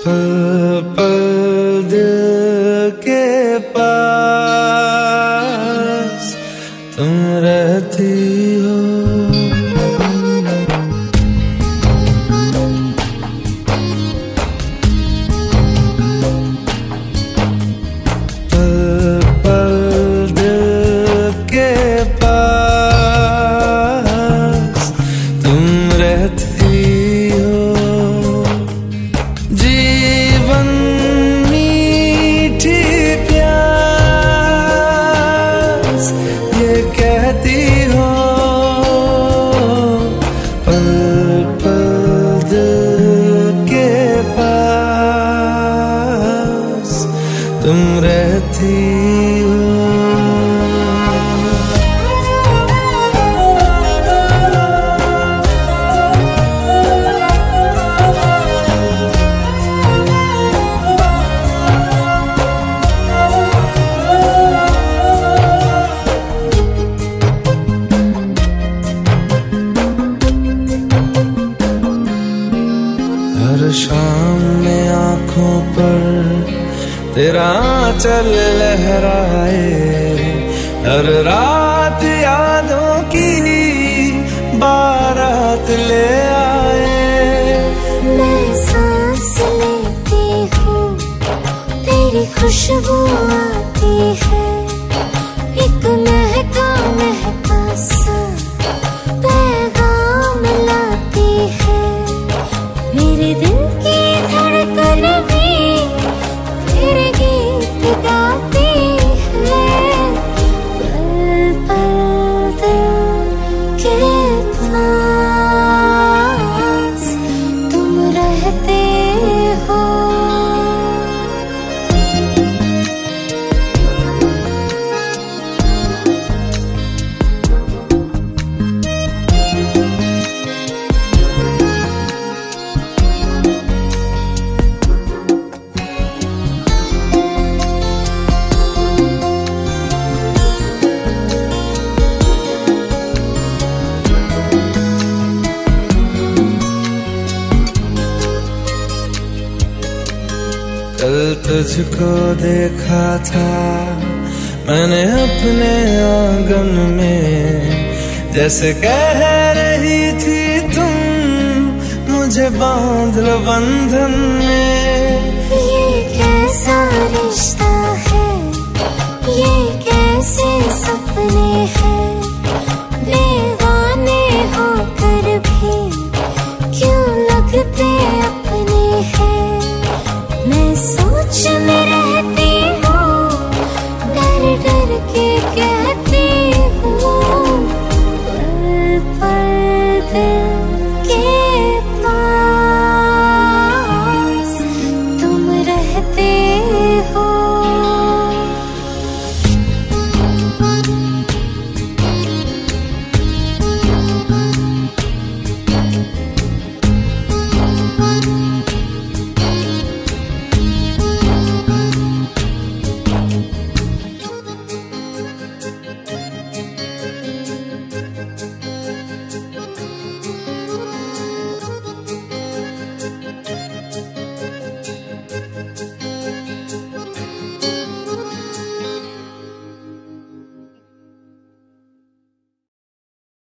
पल पल दिल के पास तुम रहती हो। पल पल दिल के पास तुम रहती हो। जीवन मीठी प्यास ये कहती हो। पल पल दिल के पास तुम रहती हो। हर शाम में आंखों पर तेरा आंचल लहराए, हर रात यादों की बारात ले आए। मैं सांस लेती हूँ, तेरी खुशबू आती है, एक महका महका सा पैगाम लाती है। मेरे दिल की धड़कन भी तेरे गीत गाती है। पल पल दिल के पास तुम रहते हो। कल तुझको देखा था मैंने अपने आंगन में, जैसे कह रही थी तुम मुझे बांध लो बंधन में।